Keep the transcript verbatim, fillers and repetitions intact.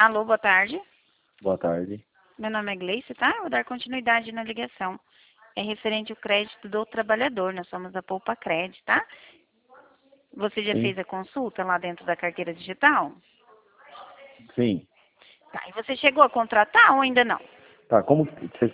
Alô, boa tarde. Boa tarde. Meu nome é Gleice, tá? Vou dar continuidade na ligação. É referente ao crédito do trabalhador. Nós somos a Poupa Crédito, tá? Você já Sim. fez a consulta lá dentro da carteira digital? Sim. Tá. E você chegou a contratar ou ainda não? Tá, como que você